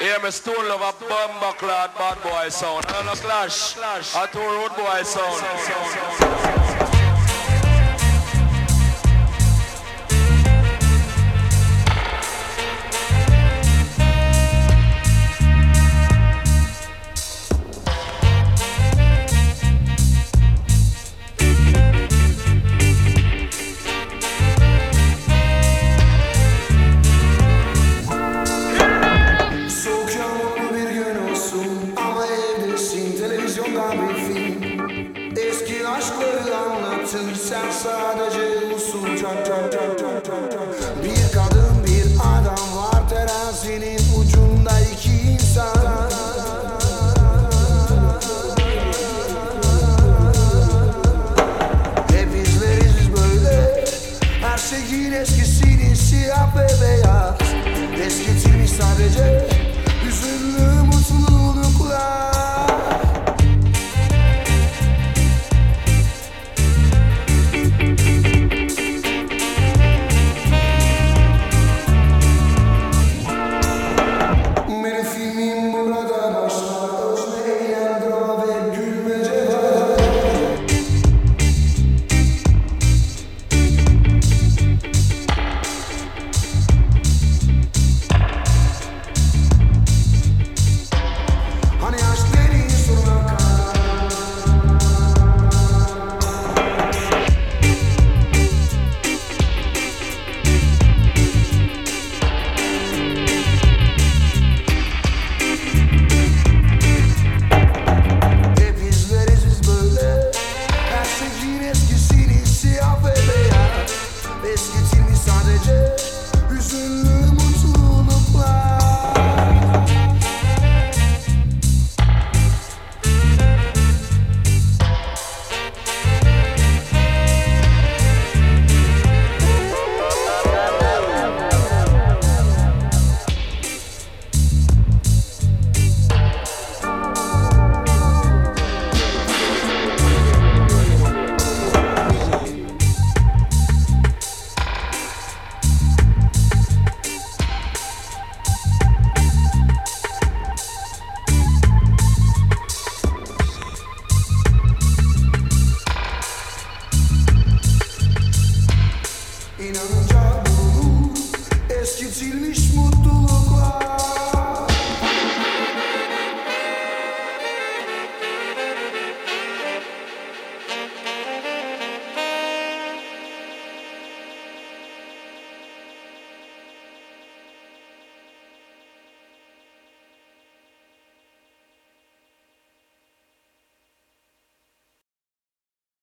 Hear me stone love a bumper clad bad boy sound. And a clash, a two road boy sound. Sen sadece usulca bir kadın bir adam var, terazinin ucunda iki insan. Hep izleriz böyle her şeyin eskisini, siyah ve beyaz. Eskitilmiş sadece hüzünlü mutluluklar. İnanınca bulunur eskitilmiş mutluluk.